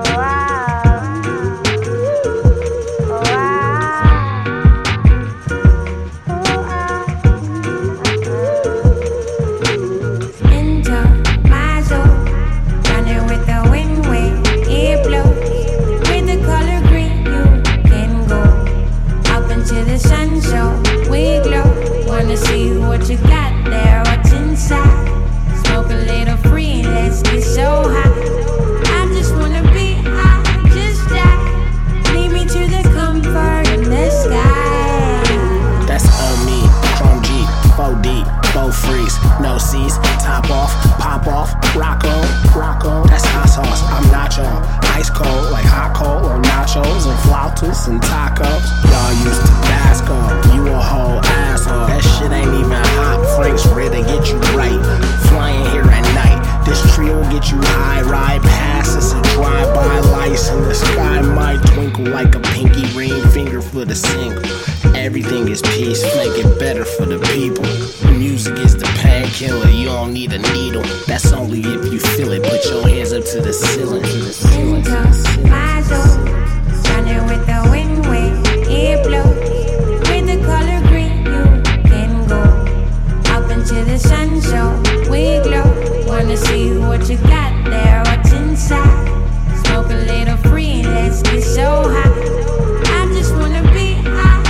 No C's, top off, pop off, rock on, that's hot sauce, I'm nacho. Ice cold, like hot coal or nachos and flautas and tacos. Y'all used Tabasco, you a whole asshole. That shit ain't even hot, Frank's ready to get you right. Flying here at night, this trio will get you high. Ride past us and drive-by lights, and the sky might twinkle like a pinky ring finger for the single. Everything is peace, make it better for the people. Music is the painkiller, you don't need a needle. That's only if you feel it, put your hands up to the ceiling. Into my zone, running with the wind when it blows. With the color green, you can go up into the sun, so we glow. Wanna see what you got there, what's inside. Smoke a little free, let's get so high. I just wanna be high.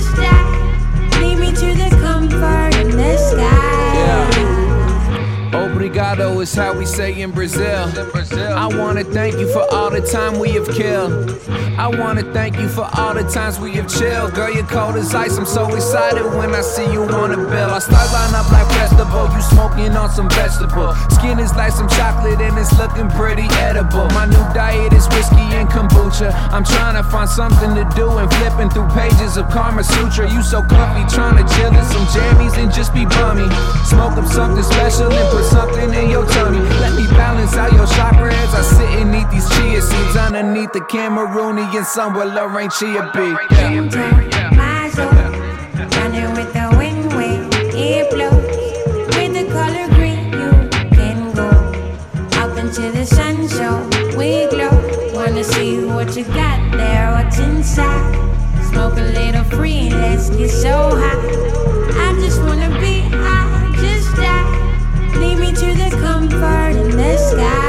Obrigado is how we say in Brazil. I wanna thank you for all the time we have killed. I wanna thank you for all the times we have chilled. Girl, you're cold as ice, I'm so excited when I see you on the bill. Our stars line up like festival, you smoking on some vegetable. Skin is like some chocolate and it's looking pretty edible. My new diet is whiskey and kombucha. I'm trying to find something to do and flipping through pages of Karma Sutra. You so comfy, trying to chill in some jammies and just be bummy. Smoke up something special and put something in your tummy. Let me balance out your chakra as I sit and eat these chia seeds underneath the Cameroonian sun where Lorraine Chia be. Into my zone, running with the wind when it blows. With the color green, you can go up into the sun, so we glow. Wanna see what you got there, what's inside. Smoke a little free, let's get so high. I just wanna be high, just die. Lead me to the comfort in the sky.